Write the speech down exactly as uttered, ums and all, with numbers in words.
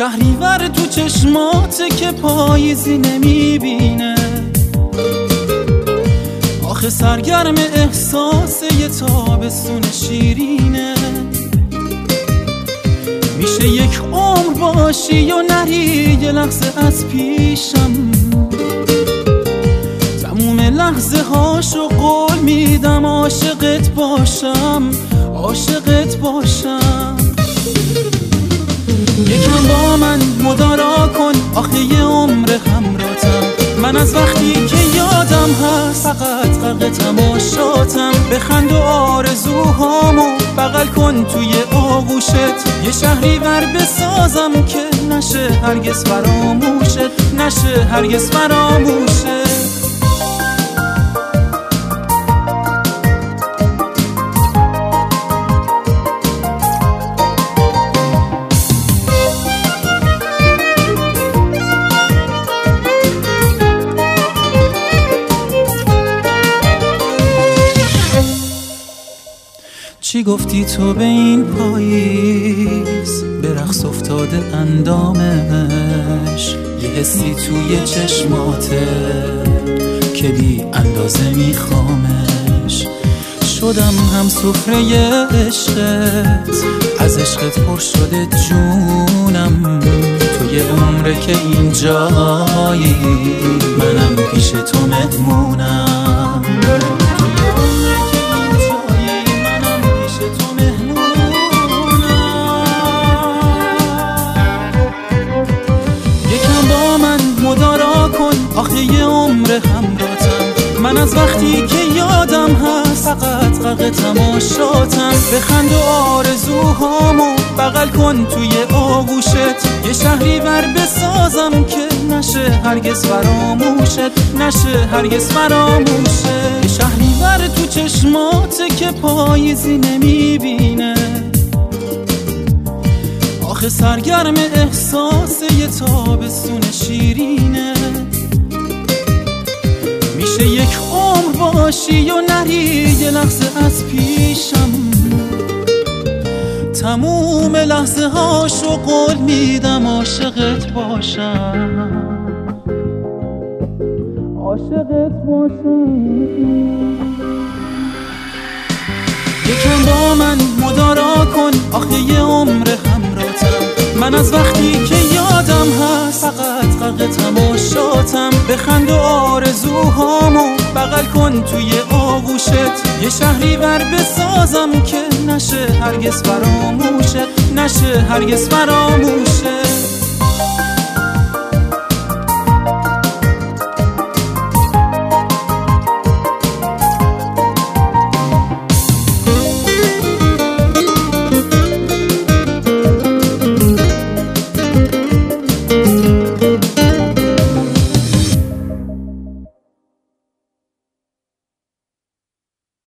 شهریور تو چشماته که پاییزی نمیبینه، آخه سرگرم احساس یه تابستون شیرینه. میشه یک عمر باشی و نری یه لحظه از پیشم، تموم لحظه هاشو قول میدم عاشقت باشم، عاشقت باشم. یکم با من مدارا کن، آخه یه عمر همراهتم. من از وقتی که یادم هست فقط غرق تماشاتم. بخند و آرزوهامو بغل کن توی آغوشت، یه شهریور بسازم که نشه هرگز فراموشت، نشه هرگز فراموشت. چی گفتی تو به این پاییز، به رقص افتاده اندامش، یه حسی توی چشماته که بی اندازه میخوامش. شدم هم سفره عشقت، از عشقت پر شده جونم. تو یه عمره که اینجایی، منم پیش تو مهمونم. آخه یه عمر همراهتم. من از وقتی که یادم هست فقط غرق تماشاتم. بخند و آرزوهامو بغل کن توی آغوشت، یه شهریور بسازم که نشه هرگز فراموشت، نشه هرگز فراموشت. یه شهریور تو چشماته که پاییزی نمیبینه، آخه سرگرم احساس یه تابستون شیرینه. میشه یک عمر باشی و نری یه لحظه از پیشم، تموم لحظه هاشو قول میدم عاشقت باشم، عاشقت باشم. یکم با من مدارا کن، آخه یه عمر همراهتم. من از وقتی که یادم هست فقط غرق تماشاتم. بخند و آرزوهامو بغل کن توی آغوشت، یه شهریور بسازم که نشه هرگز فراموشت، نشه هرگز فراموشت.